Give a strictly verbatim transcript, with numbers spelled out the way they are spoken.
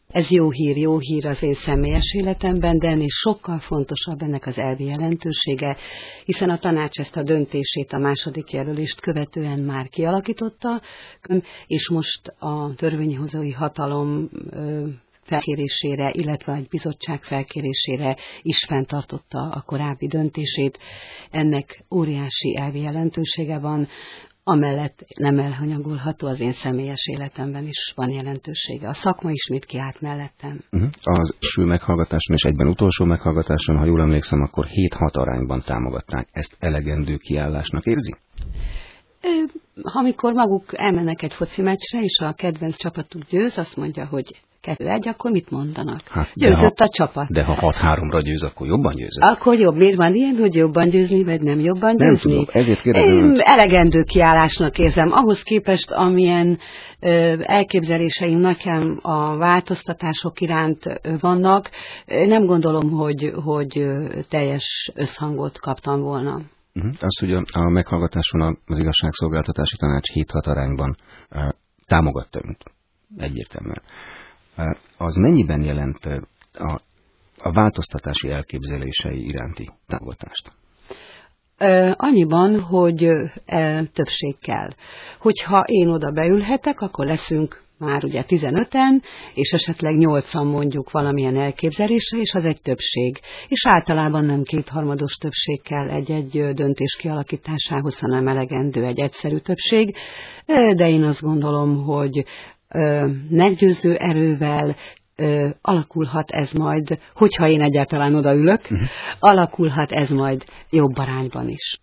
Ez jó hír, jó hír az én személyes életemben, de ennél sokkal fontosabb ennek az elvi jelentősége, hiszen a tanács ezt a döntését a második jelölést követően már kialakította, és most a törvényhozói hatalom felkérésére, illetve egy bizottság felkérésére is fenntartotta a korábbi döntését. Ennek óriási elvi jelentősége van, amellett nem elhanyagolható, az én személyes életemben is van jelentősége. A szakma ismét kiállt mellettem. Uh-huh. Az első meghallgatáson és egyben utolsó meghallgatáson, ha jól emlékszem, akkor hét-hat arányban támogatták. Ezt elegendő kiállásnak érzi? Amikor maguk elmennek egy foci meccsre, és a kedvenc csapatuk győz, azt mondja, hogy kettő egy, akkor mit mondanak? Hát, győzött ha, a csapat. De ha hat-háromra győz, akkor jobban győzött? Akkor jobb. Miért van ilyen, hogy jobban győzni, vagy nem jobban győzni? Nem tudom, ezért kérdezem. Elegendő kiállásnak érzem. Ahhoz képest, amilyen ö, elképzeléseim nekem a változtatások iránt ö, vannak, nem gondolom, hogy, hogy ö, teljes összhangot kaptam volna. Uh-huh. Azt, hogy a, a meghallgatáson az igazságszolgáltatási tanács hét-hat arányban uh, támogatta önt egyértelműen. Uh, az mennyiben jelent uh, a, a változtatási elképzelései iránti támogatást? Uh, annyiban, hogy uh, többség kell. Hogyha én oda beülhetek, akkor leszünk már ugye tizenöten, és esetleg nyolcan mondjuk valamilyen elképzelésre, és az egy többség. És általában nem kétharmados többség kell egy-egy döntés kialakításához, hanem elegendő egy egyszerű többség. De én azt gondolom, hogy meggyőző erővel alakulhat ez majd, hogyha én egyáltalán odaülök, uh-huh. alakulhat ez majd jobb arányban is.